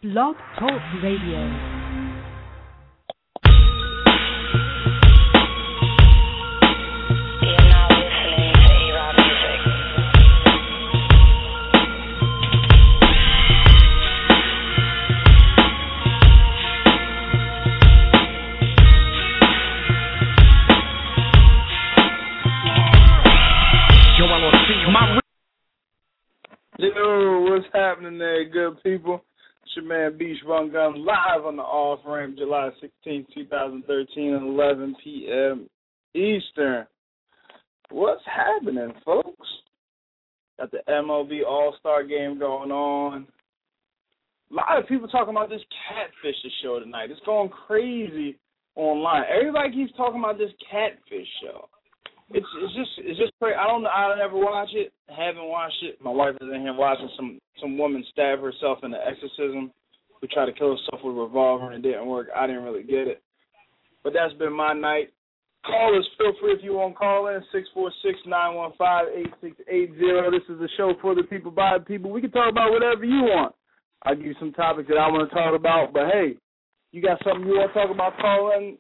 Blog Talk Radio. Yo, what's happening there, good people? It's your man Beach Von Gun live on the off-ramp July 16, 2013 at 11 p.m. Eastern. What's happening, folks? Got the MLB All-Star Game going on. A lot of people talking about this Catfish show tonight. It's going crazy online. Everybody keeps talking about this Catfish show. It's just crazy. I never watch it. Haven't watched it. My wife is in here watching some woman stab herself in the exorcism who tried to kill herself with a revolver and it didn't work. I didn't really get it. But that's been my night. Call us. Feel free if you want to call in. 646-915-8680. This is a show for the people, by the people. We can talk about whatever you want. I'll give you some topics that I want to talk about. But, hey, you got something you want to talk about, call in.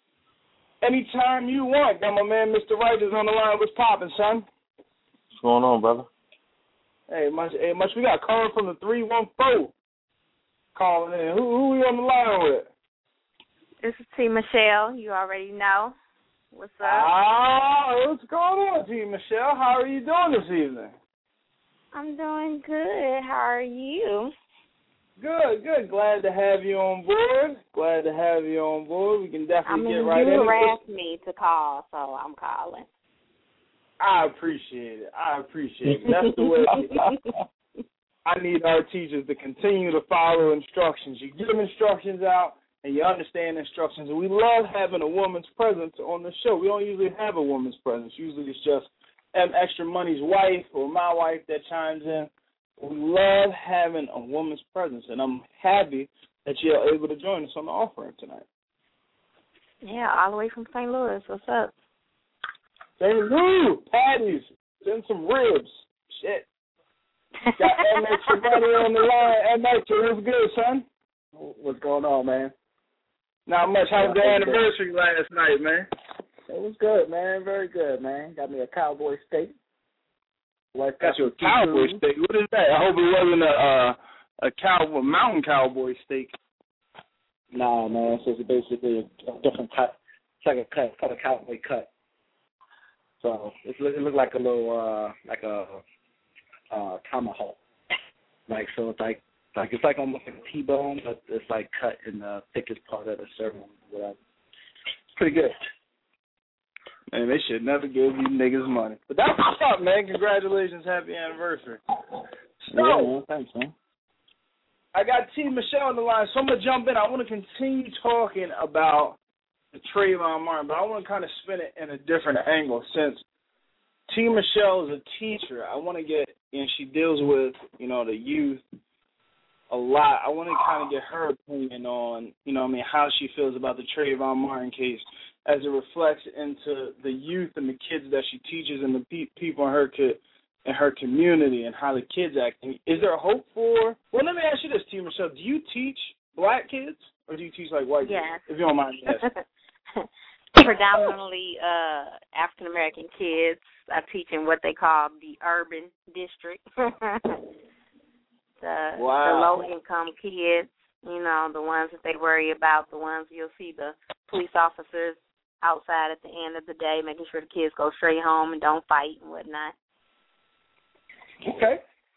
Anytime you want. Got my man Mr. Wright is on the line. What's poppin', son? What's going on, brother? Hey, much. We got calling from the 314 calling in. Who we on the line with? This is T. Michelle. You already know. What's up? What's going on, T. Michelle? How are you doing this evening? I'm doing good. How are you? Good. Glad to have you on board. We can definitely get right in. You harassed me to call, so I'm calling. I appreciate it. That's the way I need our teachers to continue to follow instructions. You give them instructions out, and you understand instructions. And we love having a woman's presence on the show. We don't usually have a woman's presence. Usually it's just Extra Money's wife or my wife that chimes in. We love having a woman's presence, and I'm happy that you're able to join us on the off-ramp tonight. Yeah, all the way from St. Louis. What's up? St. Louis, patties, send some ribs. Shit. Got MX on the line. MX, what's good, son? What's going on, man? Not much. How was the anniversary last night, man? It was good, man. Very good, man. Got me a cowboy steak. Got you a cowboy steak. What is that? I hope it wasn't a mountain cowboy steak. Nah, man. So it's basically a different cut. It's like a cut, a cowboy cut. So it looked like a little, tomahawk. So it's like almost like a T-bone, but it's like cut in the thickest part of the sirloin. Whatever. It's pretty good. Man, they should never give you niggas money. But that's what's up, man. Congratulations. Happy anniversary. So, yeah, man. Thanks, man. I got T. Michelle on the line, so I'm going to jump in. I want to continue talking about the Trayvon Martin, but I want to kind of spin it in a different angle. Since T. Michelle is a teacher, I want to get, and she deals with, the youth a lot. I want to kind of get her opinion on, how she feels about the Trayvon Martin case as it reflects into the youth and the kids that she teaches and the people in her community and how the kids act. Is there hope for? Well, let me ask you this, T. Michelle. Do you teach black kids or do you teach like white kids? If you don't mind me asking. Predominantly African American kids. I teach in what they call the urban district. The low income kids, the ones that they worry about, the ones you'll see the police officers outside at the end of the day, making sure the kids go straight home and don't fight and whatnot. Okay.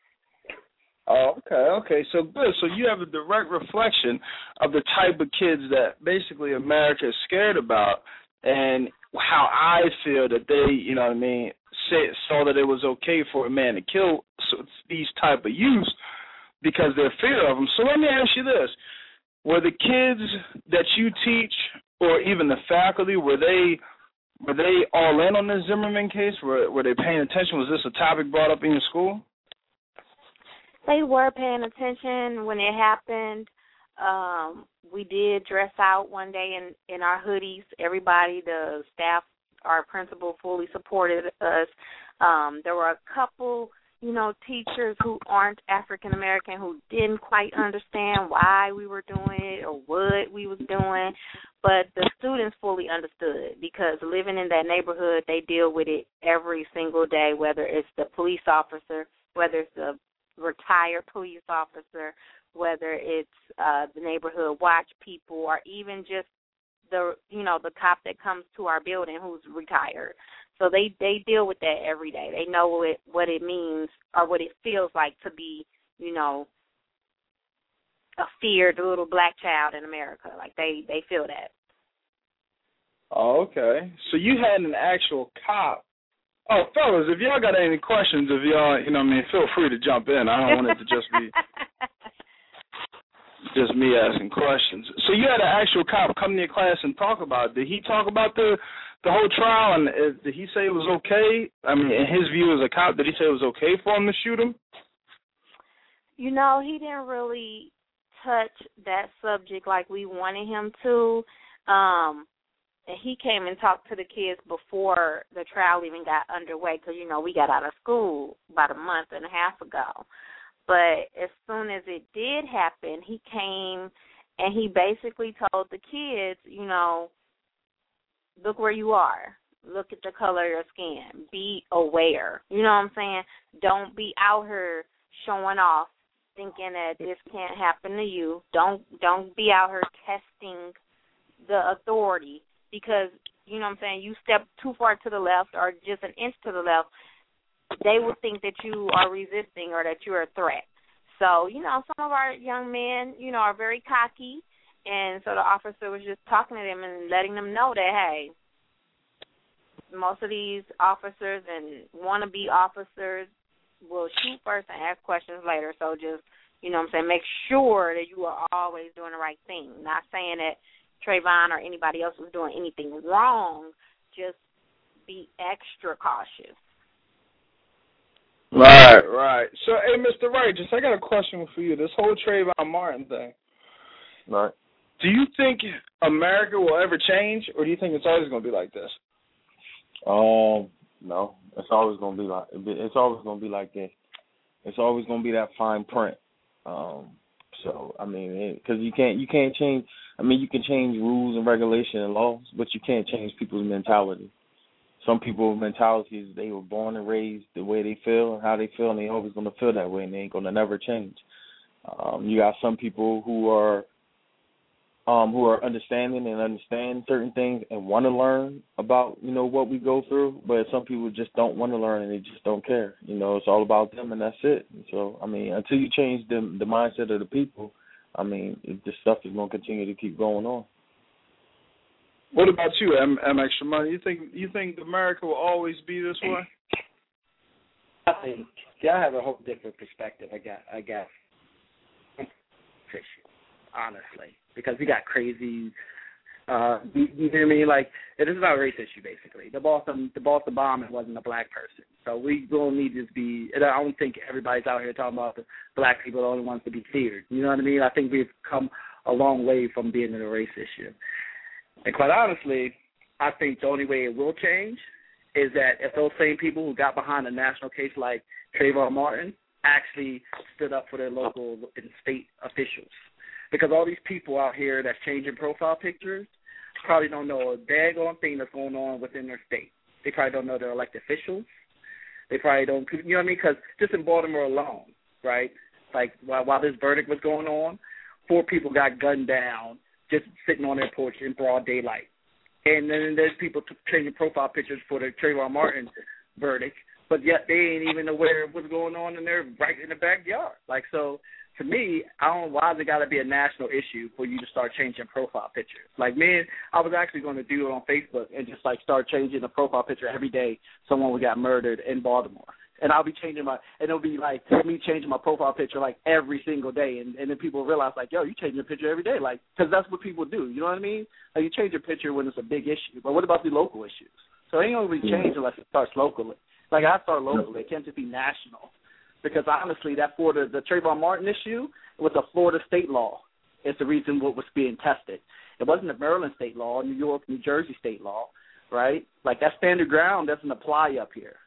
Okay. So good. So you have a direct reflection of the type of kids that basically America is scared about, and how I feel that they, saw that it was okay for a man to kill these type of youths because they're fear of them. So let me ask you this. Were the kids that you teach or even the faculty, were they all in on this Zimmerman case? Were they paying attention? Was this a topic brought up in your school? They were paying attention when it happened. We did dress out one day in our hoodies. Everybody, the staff, our principal fully supported us. There were a couple, teachers who aren't African American, who didn't quite understand why we were doing it or what we was doing, but the students fully understood, because living in that neighborhood, they deal with it every single day, whether it's the police officer, whether it's the retired police officer, whether it's the neighborhood watch people, or even just the cop that comes to our building who's retired. So they deal with that every day. They know what it means or what it feels like to be, a feared little black child in America. Like, they feel that. Oh, okay. So you had an actual cop. Oh, fellas, if y'all got any questions, if y'all, feel free to jump in. I don't want it to just be just me asking questions. So you had an actual cop come to your class and talk about it. Did he talk about the whole trial, and did he say it was okay? I mean, in his view as a cop, did he say it was okay for him to shoot him? He didn't really touch that subject like we wanted him to. And he came and talked to the kids before the trial even got underway, because, we got out of school about a month and a half ago. But as soon as it did happen, he came and he basically told the kids, look where you are. Look at the color of your skin. Be aware. You know what I'm saying? Don't be out here showing off, thinking that this can't happen to you. Don't be out here testing the authority, because, you know what I'm saying, you step too far to the left or just an inch to the left, they will think that you are resisting or that you're a threat. So, some of our young men, are very cocky. And so the officer was just talking to them and letting them know that, hey, most of these officers and wannabe officers will shoot first and ask questions later. So just, make sure that you are always doing the right thing. Not saying that Trayvon or anybody else was doing anything wrong. Just be extra cautious. Right. So, hey, Mr. Righteous, I got a question for you. This whole Trayvon Martin thing. Right. Do you think America will ever change, or do you think it's always going to be like this? No. It's always going to be like this. It's always going to be that fine print. So I mean, because you can't change. I mean, you can change rules and regulation and laws, but you can't change people's mentality. Some people's mentalities, they were born and raised the way they feel and how they feel, and they always going to feel that way, and they ain't going to never change. You got some people who are understanding and understand certain things and want to learn about, what we go through, but some people just don't want to learn and they just don't care. It's all about them and that's it. And so, I mean, until you change the mindset of the people, I mean, this stuff is going to continue to keep going on. What about you, M Extra Money? You think America will always be this way? I think I have a whole different perspective. I guess. Honestly, because we got crazies. You know what I mean? Like, this is not a race issue, basically. The Boston bombing wasn't a black person, so we don't need to be. I don't think everybody's out here talking about the black people are the only ones to be feared. You know what I mean? I think we've come a long way from being in a race issue. And quite honestly, I think the only way it will change is that if those same people who got behind a national case like Trayvon Martin actually stood up for their local and state officials. Because all these people out here that's changing profile pictures probably don't know a daggone thing that's going on within their state. They probably don't know their elected officials. They probably don't, you know what I mean? Because just in Baltimore alone, right, like while this verdict was going on, 4 people got gunned down just sitting on their porch in broad daylight. And then there's people changing profile pictures for the Trayvon Martin verdict, but yet they ain't even aware of what's going on in their right in the backyard. Like, so to me, I don't know why it got to be a national issue for you to start changing profile pictures. Like, man, I was actually going to do it on Facebook and just, like, start changing the profile picture every day someone would got murdered in Baltimore. And I'll be changing and it'll be like me changing my profile picture like every single day. And then people realize like, yo, you change your picture every day. Like, because that's what people do. You know what I mean? Like, you change your picture when it's a big issue. But what about the local issues? So it ain't going to be changed unless it starts locally. Like, I start locally. It can't just be national. Because honestly, that Florida, the Trayvon Martin issue was a Florida state law. It's the reason what was being tested. It wasn't a Maryland state law, New York, New Jersey state law, right? Like, that standard ground doesn't apply up here.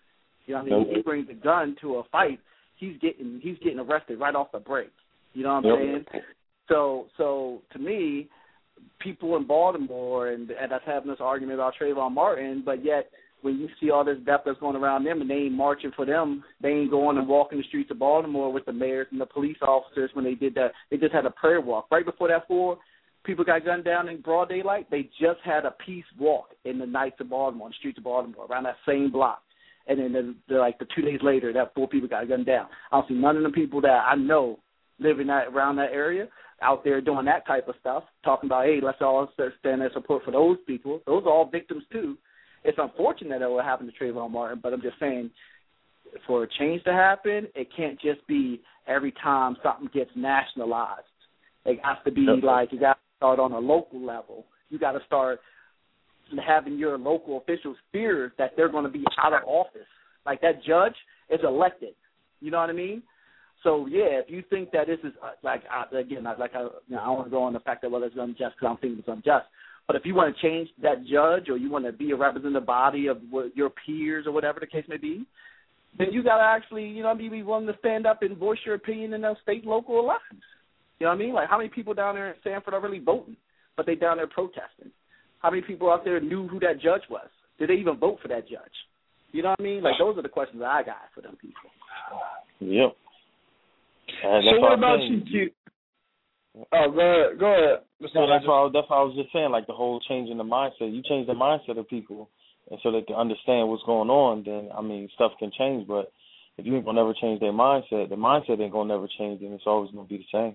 You know what I mean? He brings a gun to a fight, he's getting arrested right off the break. You know what I'm saying? So to me, people in Baltimore and us having this argument about Trayvon Martin, but yet when you see all this death that's going around them and they ain't marching for them, they ain't going and walking the streets of Baltimore with the mayors and the police officers when they did that. They just had a prayer walk. Right before that, 4 people got gunned down in broad daylight. They just had a peace walk in the nights of Baltimore, on the streets of Baltimore, around that same block. And then the 2 days later, that 4 people got gunned down. I don't see none of the people that I know living around that area out there doing that type of stuff, talking about, hey, let's all stand in support for those people. Those are all victims, too. It's unfortunate that what happened to Trayvon Martin, but I'm just saying for a change to happen, it can't just be every time something gets nationalized. It has to be like you got to start on a local level. You got to start having your local officials fear that they're going to be out of office. Like that judge is elected. You know what I mean? So, yeah, if you think that this is, I don't want to go on the fact that, well, it's unjust because I'm thinking it's unjust. But if you want to change that judge or you want to be a representative body of your peers or whatever the case may be, then you got to actually, be willing to stand up and voice your opinion in those state, local elections. You know what I mean? Like how many people down there in Sanford are really voting, but they down there protesting? How many people out there knew who that judge was? Did they even vote for that judge? You know what I mean? Like those are the questions that I got for them people. Yep. So what about you, Q? Oh, go ahead. No, that's what I was just saying, like the whole change in the mindset. You change the mindset of people and so they can understand what's going on, then, I mean, stuff can change. But if you ain't going to never change their mindset, the mindset ain't going to never change, and it's always going to be the same.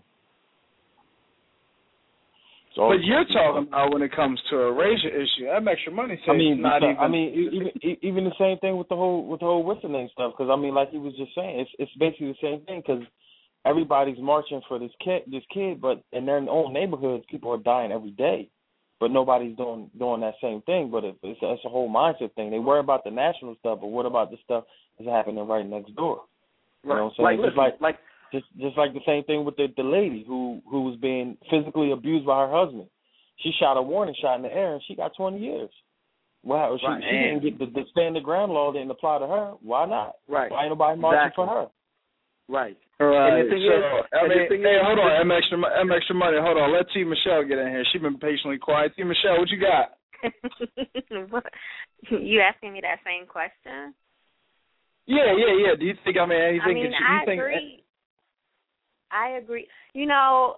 But you're talking about when it comes to a racial issue, that makes your money. Even the same thing with the whole what's the name stuff. Because I mean, like he was just saying, it's basically the same thing. Because everybody's marching for this kid, but in their own neighborhoods, people are dying every day, but nobody's doing that same thing. But it's a whole mindset thing. They worry about the national stuff, but what about the stuff that's happening right next door? You know what I'm saying? Just like the same thing with the lady who was being physically abused by her husband. She shot a warning shot in the air, and she got 20 years. Wow, she didn't get the stand the ground law didn't apply to her. Why not? Right. Why ain't nobody marching for her? Right. Right. Hold on, M extra money. Hold on, let T. Michelle get in here. She's been patiently quiet. T. Michelle, what you got? You asking me that same question? Yeah. Do you think anything? I agree. You know,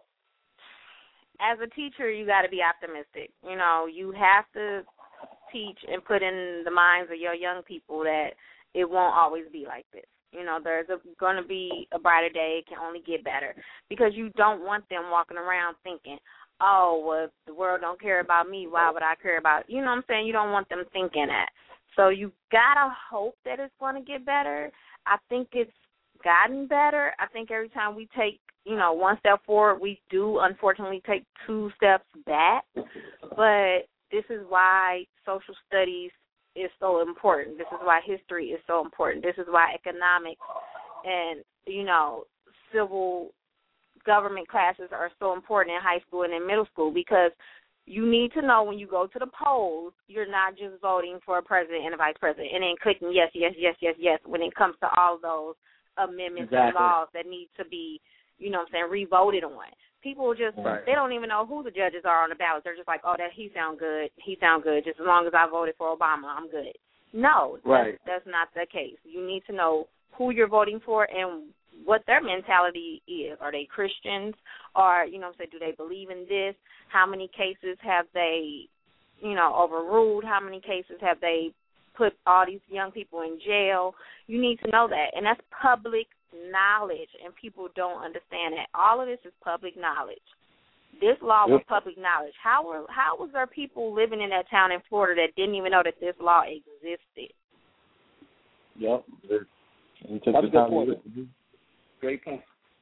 as a teacher, you got to be optimistic. You know, you have to teach and put in the minds of your young people that it won't always be like this. You know, there's going to be a brighter day. It can only get better because you don't want them walking around thinking, oh, well, if the world don't care about me, why would I care about, you know what I'm saying? You don't want them thinking that. So you got to hope that it's going to get better. I think it's gotten better. I think every time we take, one step forward, we do unfortunately take 2 steps back. But this is why social studies is so important. This is why history is so important. This is why economics and, civil government classes are so important in high school and in middle school because you need to know when you go to the polls, you're not just voting for a president and a vice president and then clicking yes when it comes to all those amendments and laws that need to be, re-voted on. People just, they don't even know who the judges are on the ballot. They're just like, oh, he sound good. Just as long as I voted for Obama, I'm good. No, that's not the case. You need to know who you're voting for and what their mentality is. Are they Christians? Or, do they believe in this? How many cases have they, overruled? How many cases have they put all these young people in jail? You need to know that. And that's public knowledge, and people don't understand that. All of this is public knowledge. This law was public knowledge. How was there people living in that town in Florida that didn't even know that this law existed? Yep. That's a good point. Great point.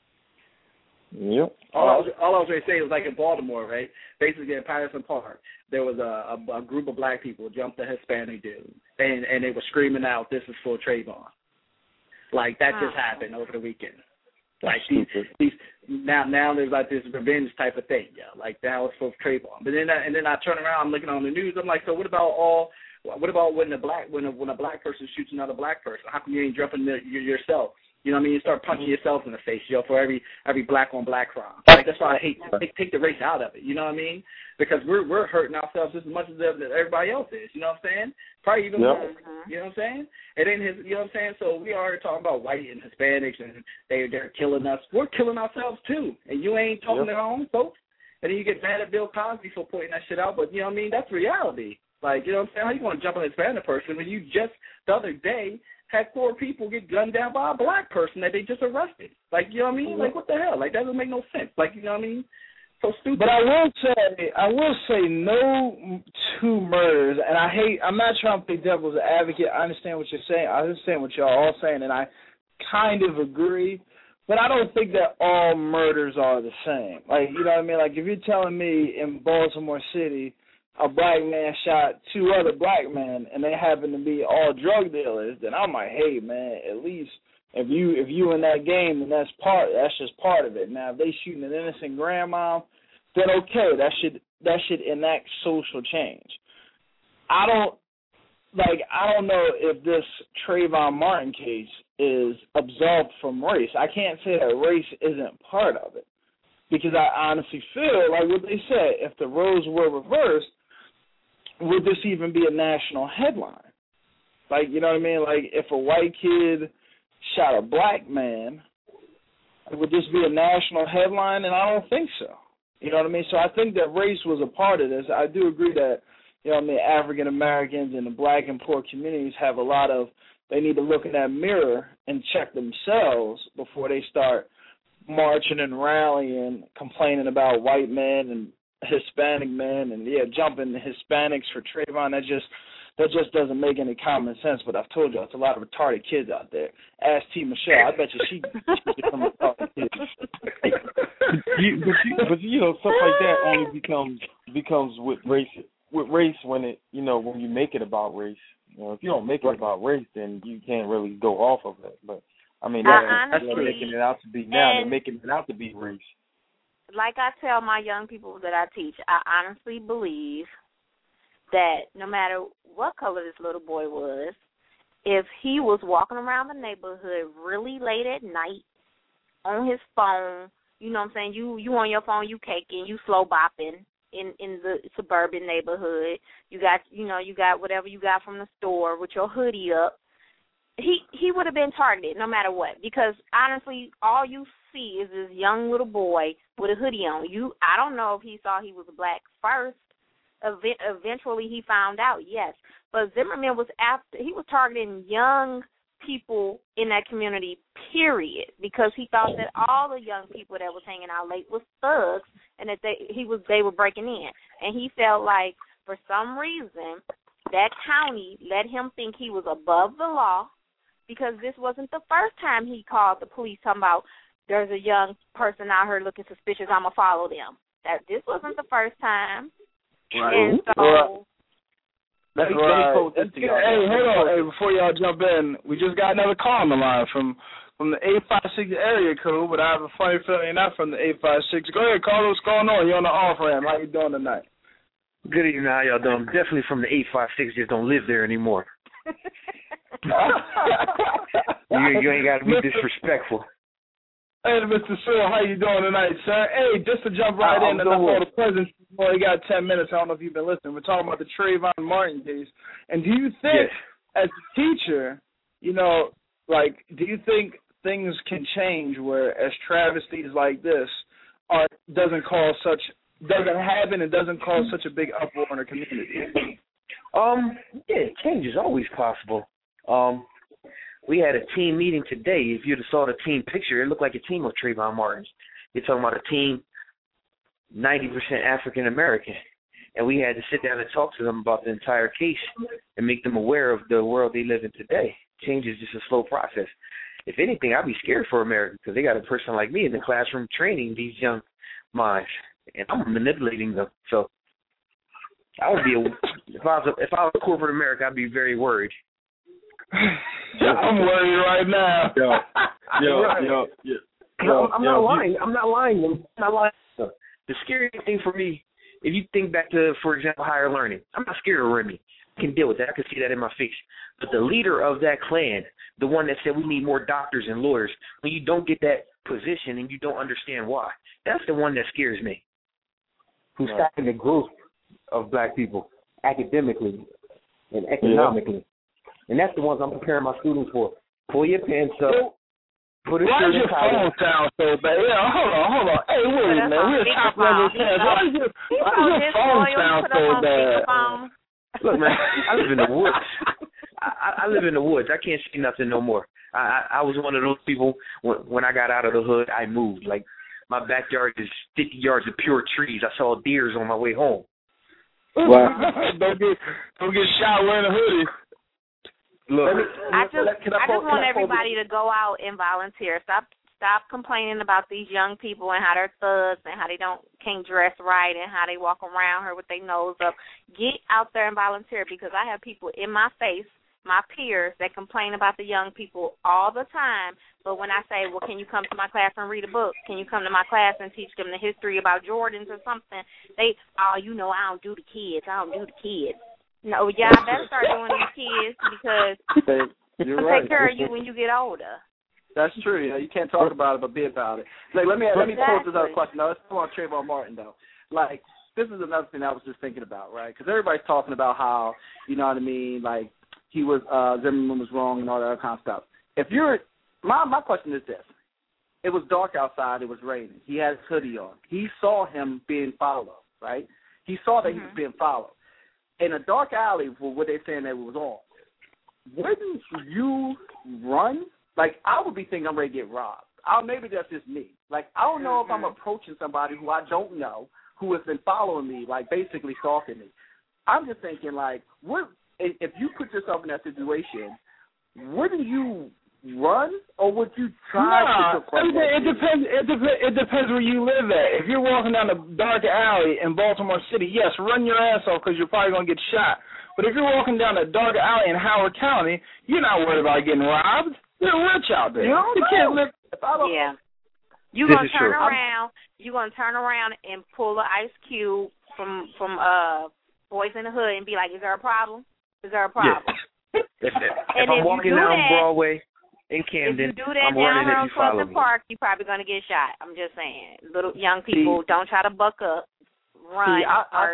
Yep. All I was going to say was like in Baltimore, right? Basically in Patterson Park, there was a group of black people jumped a Hispanic dude, and they were screaming out, "This is for Trayvon." Like that just happened over the weekend. Like these now there's like this revenge type of thing, yeah. Like now it's for Trayvon. But then I turn around, I'm looking on the news, I'm like, so what about all What about when a black person shoots another black person? How come you ain't jumping yourself? You know what I mean? You start punching yourself in the face, for every black on black crime. Like, that's why I hate take the race out of it. You know what I mean? Because we're hurting ourselves just as much as everybody else is. You know what I'm saying? Probably even more. You know what I'm saying? It ain't his. You know what I'm saying? So we are talking about white and Hispanics, and they're killing us. We're killing ourselves too, and you ain't talking to our own folks. And then you get mad at Bill Cosby for pointing that shit out. But you know what I mean? That's reality. Like, you know what I'm saying? How you going to jump on a Hispanic person when you just the other day had 4 people get gunned down by a black person that they just arrested? Like, you know what I mean? Like, what the hell? Like, that doesn't make no sense. Like, you know what I mean? So stupid. But I will say no two murders, and I'm not trying to play devil's advocate. I understand what you're saying. I understand what y'all all saying, and I kind of agree. But I don't think that all murders are the same. Like, you know what I mean? Like, if you're telling me in Baltimore City a black man shot 2 other black men and they happen to be all drug dealers, then I'm like, hey, man, at least if you in that game, then that's just part of it. Now, if they shooting an innocent grandma, then okay, that should enact social change. I don't know if this Trayvon Martin case is absolved from race. I can't say that race isn't part of it, because I honestly feel like what they said, if the roles were reversed, would this even be a national headline? Like, you know what I mean? Like, if a white kid shot a black man, would this be a national headline? And I don't think so. You know what I mean? So I think that race was a part of this. I do agree that, you know what I mean, African Americans and the black and poor communities have they need to look in that mirror and check themselves before they start marching and rallying, complaining about white men and Hispanic men and jumping the Hispanics for Trayvon. That just doesn't make any common sense. But I've told you, it's a lot of retarded kids out there. Ask T. Michelle. I bet you she become a retarded kid. but you know, stuff like that only becomes with race when when you make it about race. You know, if you don't make it about race, then you can't really go off of it. But I mean, that's what they're making it out to be now. They're making it out to be race. Like I tell my young people that I teach, I honestly believe that no matter what color this little boy was, if he was walking around the neighborhood really late at night on his phone, you know what I'm saying, you on your phone, you caking, you slow bopping in the suburban neighborhood, you got whatever you got from the store with your hoodie up, he would have been targeted no matter what, because honestly, all you see is this young little boy with a hoodie on. I don't know if he saw he was black first. Eventually he found out, yes. But Zimmerman was targeting young people in that community, period, because he thought that all the young people that was hanging out late was thugs and that they were breaking in. And he felt like for some reason that county let him think he was above the law, because this wasn't the first time he called the police talking about there's a young person out here looking suspicious, I'm going to follow them. This wasn't the first time. Right. And so... Hey, hold on. Hey, before y'all jump in, we just got another call on the line from the 856 area code, but I have a funny feeling you're not from the 856. Go ahead, Carlos. What's going on? You're on the off-ramp. How you doing tonight? Good evening. How y'all doing? I'm definitely from the 856. Just don't live there anymore. You ain't got to be disrespectful. Hey, Mr. Sewell, how you doing tonight, sir? Hey, just to jump right in, and I know the president only got 10 minutes. I don't know if you've been listening. We're talking about the Trayvon Martin case. And do you think, as a teacher, do you think things can change where, as travesties like this doesn't happen and doesn't cause such a big uproar in the community? Change is always possible. We had a team meeting today. If you'd have saw the team picture, it looked like a team of Trayvon Martins. You're talking about a team 90% African American, and we had to sit down and talk to them about the entire case and make them aware of the world they live in today. Change is just a slow process. If anything, I'd be scared for America, because they got a person like me in the classroom training these young minds, and I'm manipulating them. So I would be if I was corporate America, I'd be very worried. I'm worried right now. I'm not lying. The scary thing for me, if you think back to, for example, higher learning, I'm not scared of Remy. I can deal with that. I can see that in my face. But the leader of that clan, the one that said we need more doctors and lawyers, when you don't get that position and you don't understand why, that's the one that scares me. Who's stopping the growth of black people academically and economically. Yeah. And that's the ones I'm preparing my students for. Pull your pants up. Put a why does your phone sound so bad? Yeah, hold on. Hey, wait a minute. We're top level class. Why does your phone sound so bad? Look, man, I live in the woods. I live in the woods. I can't see nothing no more. I was one of those people, when I got out of the hood, I moved. Like, my backyard is 50 yards of pure trees. I saw deers on my way home. Wow. don't get shot wearing a hoodie. Look, I just want everybody to go out and volunteer. Stop complaining about these young people and how they're thugs and how they can't dress right and how they walk around here with their nose up. Get out there and volunteer, because I have people in my face, my peers, that complain about the young people all the time. But when I say, well, can you come to my class and read a book? Can you come to my class and teach them the history about Jordans or something? I don't do the kids. No, y'all better start doing these kids, because they'll take care of you when you get older. That's true. You can't talk about it, but be about it. Like, let me pose this other question. Now, let's go on Trayvon Martin, though. Like, this is another thing I was just thinking about, right? Because everybody's talking about how, you know what I mean, like, he was, Zimmerman was wrong and all that other kind of stuff. My question is this. It was dark outside. It was raining. He had his hoodie on. He saw him being followed, right? He saw that he was being followed. In a dark alley, for what they're saying that it was on, wouldn't you run? Like, I would be thinking I'm ready to get robbed. Maybe that's just me. Like, I don't know if I'm approaching somebody who I don't know, who has been following me, like basically stalking me. I'm just thinking, like, if you put yourself in that situation, wouldn't you run, or would you try to confront it depends where you live at. If you're walking down a dark alley in Baltimore City, yes, run your ass off, because you're probably going to get shot. But if you're walking down a dark alley in Howard County, you're not worried about getting robbed. They're rich out there. You can't live. Yeah. You're going to turn around. You're going to turn around and pull an Ice Cube from Boys in the Hood and be like, is there a problem? Is there a problem? Yeah. If I'm walking down Broadway in Camden, if you do that down here on Fulton Park, you're probably going to get shot. I'm just saying. Little young people, don't try to buck up. Run.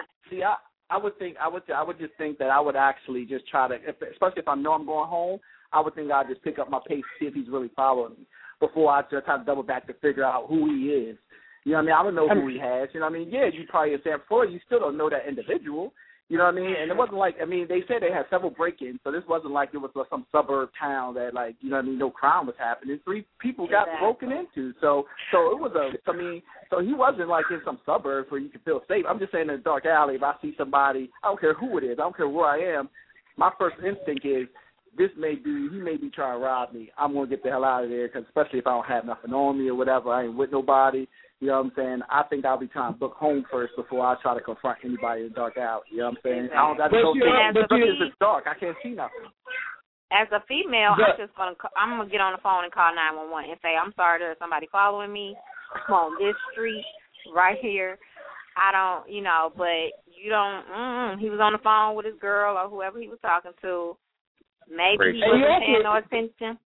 I would just think that I would actually just try to, especially if I know I'm going home, I would think I'd just pick up my pace, see if he's really following me, before I just kind of double back to figure out who he is. You know what I mean? I don't know who he has. You know what I mean? Yeah, you probably in San Francisco, you still don't know that individual. You know what I mean? And it wasn't like, I mean, they said they had several break-ins, so this wasn't like it was some suburb town that, like, you know what I mean, no crime was happening. 3 people got broken into. So it was so he wasn't like in some suburbs where you could feel safe. I'm just saying in a dark alley, if I see somebody, I don't care who it is, I don't care where I am, my first instinct is, he may be trying to rob me. I'm going to get the hell out of there, because especially if I don't have nothing on me or whatever, I ain't with nobody. You know what I'm saying? I think I'll be trying to book home first before I try to confront anybody in the dark alley. You know what I'm saying? It's dark. I can't see nothing. As a female, I'm gonna get on the phone and call 911 and say, I'm sorry, there's somebody following me. I'm on this street right here. I don't, but you don't. He was on the phone with his girl or whoever he was talking to. Maybe he wasn't paying no attention.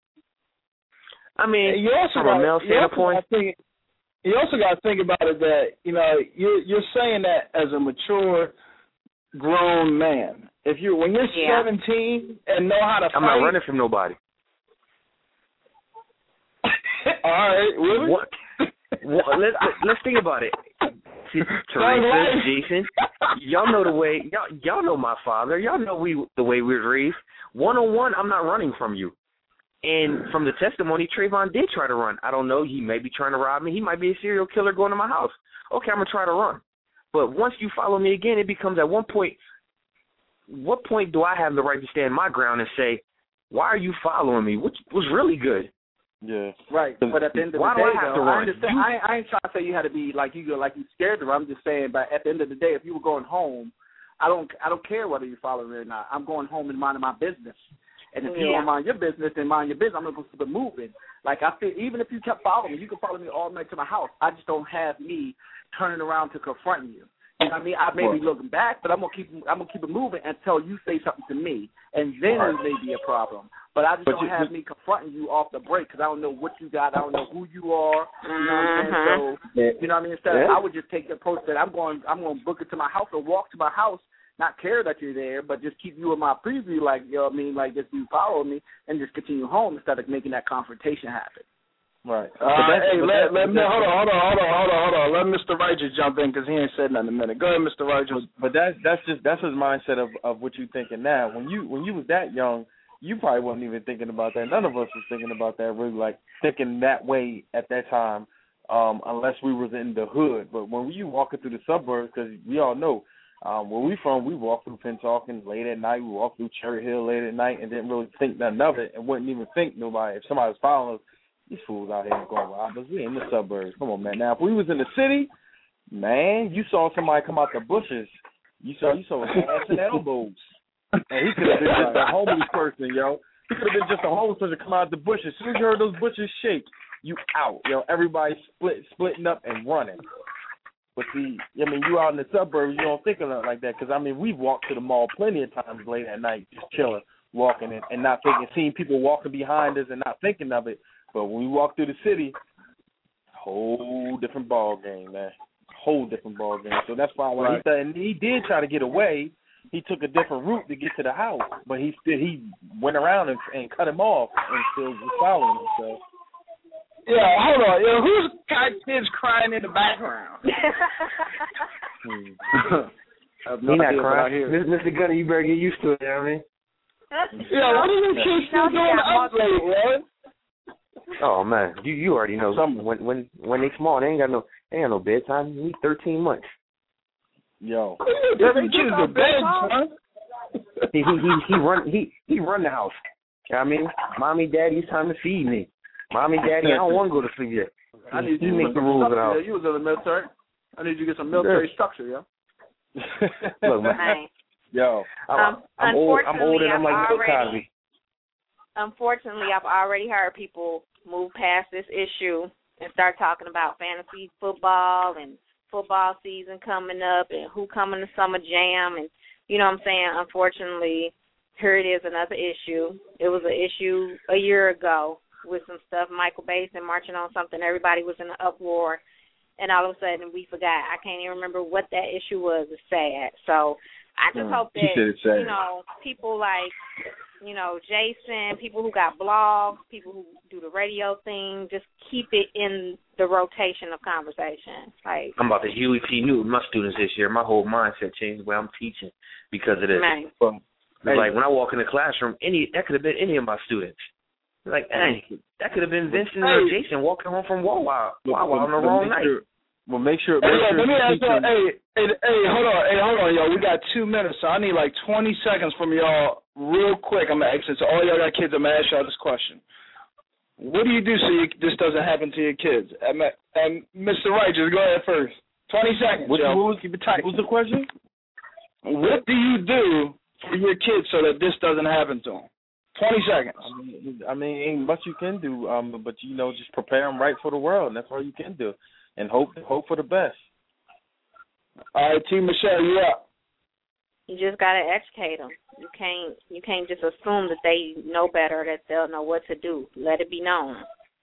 I mean, from a male standpoint. You also got to think about it that, you're saying that as a mature, grown man. When you're 17 and know how to fight. I'm not running from nobody. All right, really? Let's think about it. Teresa, Jason, y'all know the way. Y'all know my father. Y'all know the way we were raised. 1-on-1, I'm not running from you. And from the testimony, Trayvon did try to run. I don't know. He may be trying to rob me. He might be a serial killer going to my house. Okay, I'm going to try to run. But once you follow me again, it becomes at what point do I have the right to stand my ground and say, why are you following me? Which was really good. Yeah. Right. But at the end of the day, I understand. I ain't trying to say you had to be like you scared to run. I'm just saying, but at the end of the day, if you were going home, I don't care whether you follow me or not. I'm going home and minding my business. And if you don't mind your business, then mind your business. I'm going to keep it moving. Like, I feel, even if you kept following me, you can follow me all night to my house. I just don't have me turning around to confront you. You know what I mean? I may be looking back, but I'm gonna keep it moving until you say something to me, and then it may be a problem. But I just don't have me confronting you off the break because I don't know what you got. I don't know who you are. You know what I'm saying? So you know what I mean? Instead, I would just take the approach that I'm going to book it to my house or walk to my house, not care that you're there, but just keep you in my preview, like you know what I mean, like just you follow me and just continue home instead of making that confrontation happen. Right. Hold on. Let Mr. Righteous jump in because he ain't said nothing in a minute. Go ahead, Mr. Righteous. But that's his mindset of what you thinking now. When you was that young, you probably wasn't even thinking about that. None of us was thinking about that, really, like thinking that way at that time, unless we was in the hood. But when you walking through the suburbs, because we all know where we from, we walk through Pennsauken late at night. We walk through Cherry Hill late at night and didn't really think nothing of it and wouldn't even think nobody. If somebody was following us, these fools out here going rob us. We in the suburbs. Come on, man. Now, if we was in the city, man, you saw somebody come out the bushes. You saw his ass and elbows. And he could have been just a homeless person, yo. He could have been just a homeless person come out the bushes. As soon as you heard those bushes shake, you out, yo. Everybody splitting up and running. But see, I mean, you out in the suburbs, you don't think of it like that. Because, I mean, we've walked to the mall plenty of times late at night, just chilling, walking and not thinking, seeing people walking behind us and not thinking of it. But when we walk through the city, whole different ball game, man. Whole different ball game. So that's why when he did try to get away, he took a different route to get to the house. But he went around and cut him off and still was following him. So. Yeah, hold on. Yo, who's got kids crying in the background? He's not crying. Mr. Gunner, you better get used to it, you know what I mean? Yeah, what are them kids still doing the upgrade, man? Oh man, you already know. When they small, they ain't got no bedtime. You need 13 months. Yo, every kid's a bed, son. He run the house. You know what I mean, mommy, daddy, it's time to feed me. Mommy, daddy, I don't want to go to sleep yet. I need you to make the rules of the house. You was in the military. I need you to get some military structure, yo. Look, man. Yo, I'm old and I'm like Bill Cosby. Unfortunately, I've already heard people move past this issue and start talking about fantasy football and football season coming up and who coming to Summer Jam. And, you know what I'm saying, unfortunately, here it is, another issue. It was an issue a year ago with some stuff, Michael Basin marching on something. Everybody was in an uproar. And all of a sudden, we forgot. I can't even remember what that issue was. It's sad. So I just hope that, you know, people like, you know, Jason, people who got blogs, people who do the radio thing, just keep it in the rotation of conversation. Like, I'm about to Huey P. Newton my students this year. My whole mindset changed the way I'm teaching because of this. Like when I walk in the classroom, that could have been any of my students. Like, hey, that could have been Vincent or Jason walking home from Wawa on the wrong night. Well, make sure. Let me ask y'all. Hold on, y'all. We got 2 minutes, so I need like 20 seconds from y'all, real quick. I'm gonna ask it. So all y'all got kids. I'm gonna ask y'all this question. What do you do so this doesn't happen to your kids? And Mr. Righteous, go ahead first. 20 seconds. Keep it tight. What's the question? What do you do for your kids so that this doesn't happen to them? 20 seconds. I mean, ain't much you can do, but you know, just prepare them right for the world, and that's all you can do, and hope for the best. All right, T. Michelle, you up? You just gotta educate them. You can't just assume that they know better, that they'll know what to do. Let it be known.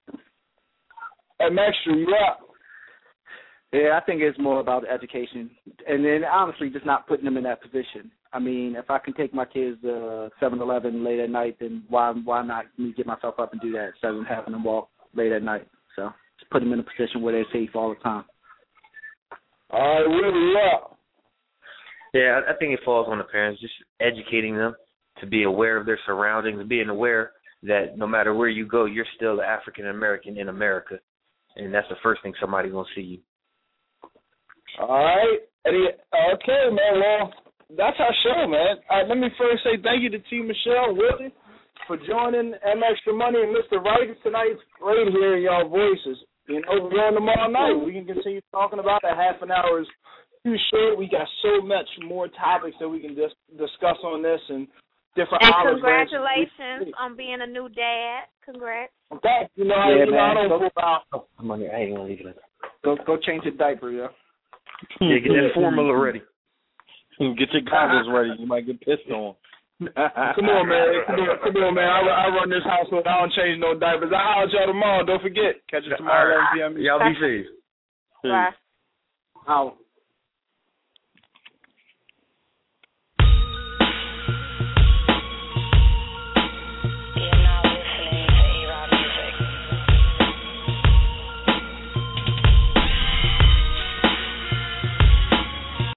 Hey, Maxter, you up? Yeah, I think it's more about education, and then honestly, just not putting them in that position. I mean, if I can take my kids to 7-Eleven late at night, then why not me get myself up and do that instead of having them walk late at night? So just put them in a position where they're safe all the time. All right, Willie, you up? Yeah, I think it falls on the parents, just educating them to be aware of their surroundings, being aware that no matter where you go, you're still African American in America, and that's the first thing somebody's gonna see you. All right, okay, man. Well, that's our show, man. All right, let me first say thank you to T. Michelle, Willie, for joining M Extra Money and Mr. Wright tonight. It's great hearing y'all voices. You know, we're on tomorrow night. We can continue talking about that. Half an hour is too short. We got so much more topics that we can discuss on this and different hours. And congratulations on being a new dad. Congrats. Thanks. I don't go about money. I ain't gonna leave it. Go change your diaper, yeah. Yeah, get that formula ready. Get your goggles ready. You might get pissed on. Come on, man. I run this household. I don't change no diapers. I'll holler at y'all tomorrow. Don't forget. Catch us tomorrow at 11 p.m. Y'all be safe. Bye. Out.